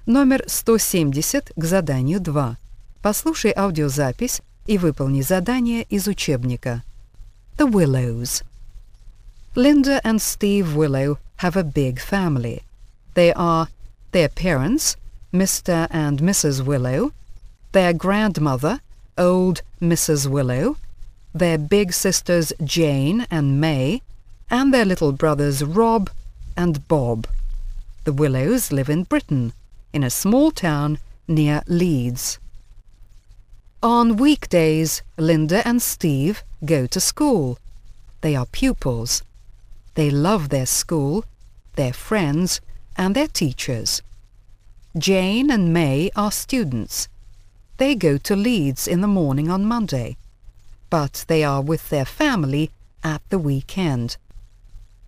Номер 170 к заданию 2. Послушай аудиозапись и выполни задание из учебника. The Willows. Linda and Steve Willow have a big family. They are their parents, Mr. and Mrs. Willow, their grandmother, old Mrs. Willow, their big sisters Jane and May, and their little brothers Rob and Bob. The Willows live in Britain, in a small town near Leeds. On weekdays, Linda and Steve go to school. They are pupils. They love their school, their friends, and their teachers. Jane and May are students. They go to Leeds in the morning on Monday, but they are with their family at the weekend.